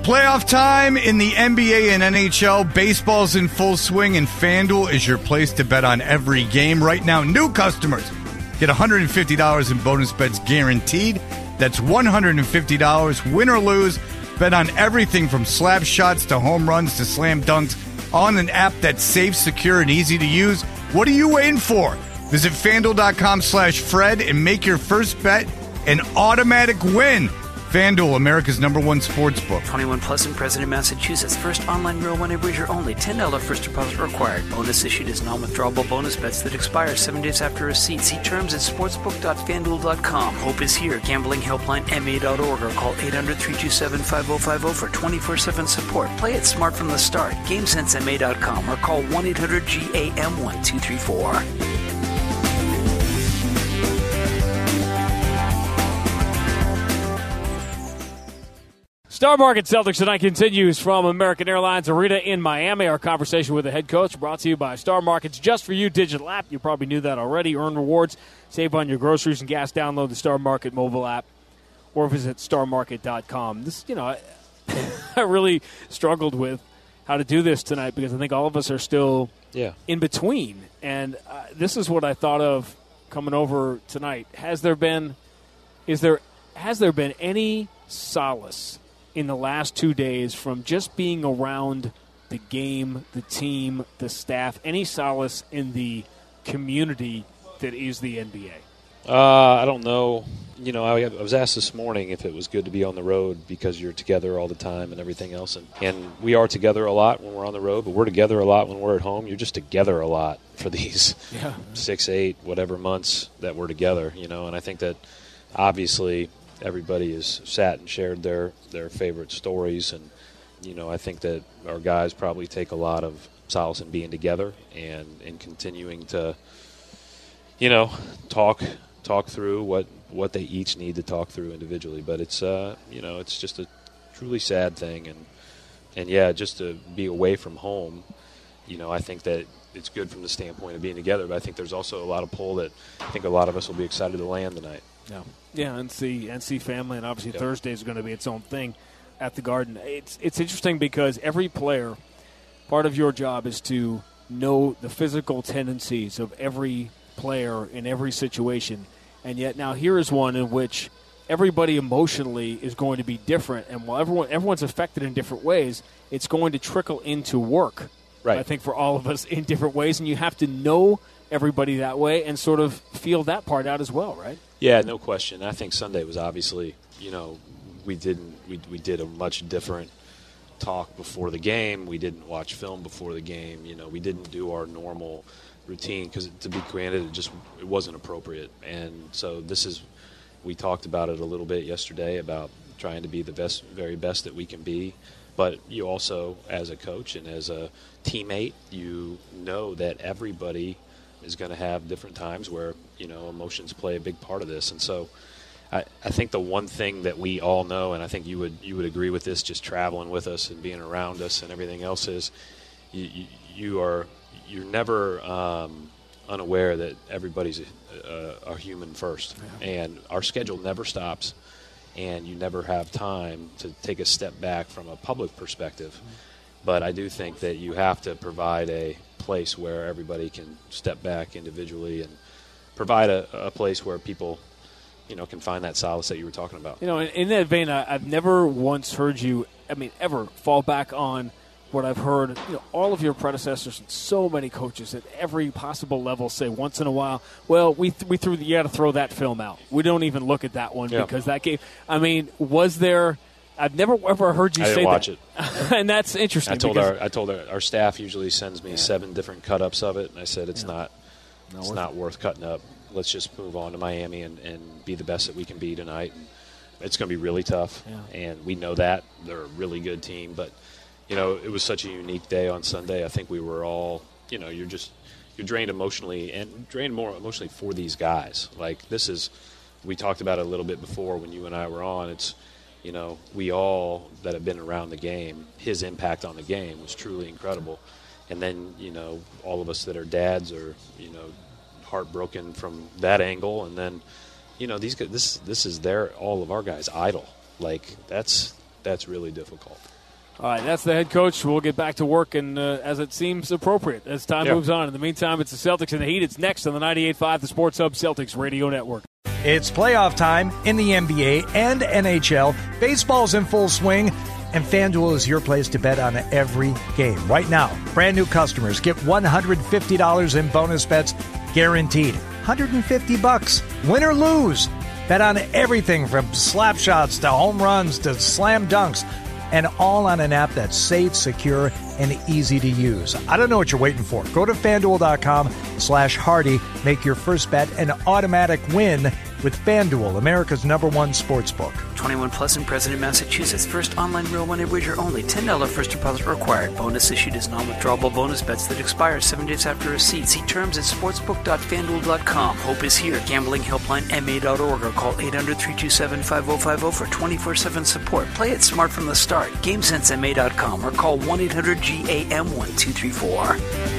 Playoff time in the NBA and NHL. Baseball's in full swing, and FanDuel is your place to bet on every game. Right now, new customers get $150 in bonus bets guaranteed. That's $150, win or lose. Bet on everything from slap shots to home runs to slam dunks on an app that's safe, secure, and easy to use. What are you waiting for? Visit FanDuel.com/Fred and make your first bet an automatic win. FanDuel, America's #1 sportsbook. 21 plus in President, Massachusetts. First online real money wager only. $10 first deposit required. Bonus issued as non-withdrawable bonus bets that expire 7 days after receipt. See terms at sportsbook.fanduel.com. Hope is here. Gambling helpline MA.org or call 800-327-5050 for 24/7 support. Play it smart from the start. GameSenseMA.com or call 1-800-GAM-1234. Star Market Celtics tonight continues from American Airlines Arena in Miami. Our conversation with the head coach brought to you by Star Market's Just For You digital app. You probably knew that already. Earn rewards, save on your groceries and gas. Download the Star Market mobile app or visit starmarket.com. This, I really struggled with how to do this tonight because I think all of us are still in between. And this is what I thought of coming over tonight. Has there been any solace in the last 2 days from just being around the game, the team, the staff, any solace in the community that is the NBA? I don't know. I was asked this morning if it was good to be on the road because you're together all the time and everything else. And we are together a lot when we're on the road, but we're together a lot when we're at home. You're just together a lot for these 6, 8, whatever months that we're together, And I think that obviously – everybody has sat and shared their favorite stories, and I think that our guys probably take a lot of solace in being together and in continuing to talk through what they each need to talk through individually. But it's it's just a truly sad thing, and just to be away from home, I think that it's good from the standpoint of being together, but I think there's also a lot of pull that I think a lot of us will be excited to land tonight. And see family, and obviously Thursday is going to be its own thing at the Garden. It's interesting because every player, part of your job is to know the physical tendencies of every player in every situation, and yet now here is one in which everybody emotionally is going to be different, and while everyone's affected in different ways, it's going to trickle into work. Right. I think for all of us in different ways, and you have to know everybody that way and sort of feel that part out as well, right? Yeah, no question. I think Sunday was obviously, we did a much different talk before the game. We didn't watch film before the game. We didn't do our normal routine because, to be granted, it wasn't appropriate. And so we talked about it a little bit yesterday about trying to be the very best that we can be. But you also, as a coach and as a teammate, you know that everybody is going to have different times where, emotions play a big part of this. And so I think the one thing that we all know, and I think you would agree with this just traveling with us and being around us and everything else, is you're never unaware that everybody's a human first. Yeah. And our schedule never stops, and you never have time to take a step back from a public perspective. Mm-hmm. But I do think that you have to provide a place where everybody can step back individually and provide a place where people, can find that solace that you were talking about. In that vein, I've never once heard you, ever fall back on what I've heard, all of your predecessors and so many coaches at every possible level say once in a while, well, you got to throw that film out. We don't even look at that one because that game, was there... I've never ever heard you say that. I didn't watch it. And that's interesting. I told our staff usually sends me 7 different cut-ups of it, and I said it's not worth cutting up. Let's just move on to Miami and be the best that we can be tonight. And it's going to be really tough, and we know that. They're a really good team, but it was such a unique day on Sunday. I think we were all, you're drained emotionally, and drained more emotionally for these guys. Like, this is, we talked about it a little bit before when you and I were on. It's, we all that have been around the game, his impact on the game was truly incredible. And then, all of us that are dads are, heartbroken from that angle. And then, these guys, this is all of our guys' idol. Like, that's that's really difficult. All right, that's the head coach. We'll get back to work, and as it seems appropriate as time moves on. In the meantime, it's the Celtics and the Heat. It's next on the 98.5, the Sports Hub Celtics Radio Network. It's playoff time in the NBA and NHL. Baseball's in full swing, and FanDuel is your place to bet on every game. Right now, brand new customers get $150 in bonus bets guaranteed. $150, win or lose. Bet on everything from slap shots to home runs to slam dunks, and all on an app that's safe, secure, and easy to use. I don't know what you're waiting for. Go to FanDuel.com/Hardy. Make your first bet an automatic win with FanDuel, America's #1 sportsbook. 21 plus and present in Massachusetts. First online real money wager only. $10 first deposit required. Bonus issued as non-withdrawable bonus bets that expire 7 days after receipt. See terms at sportsbook.fanduel.com. Hope is here. Gambling helpline MA.org or call 800-327-5050 for 24/7 support. Play it smart from the start. GameSenseMA.com or call 1-800-GAM-1234.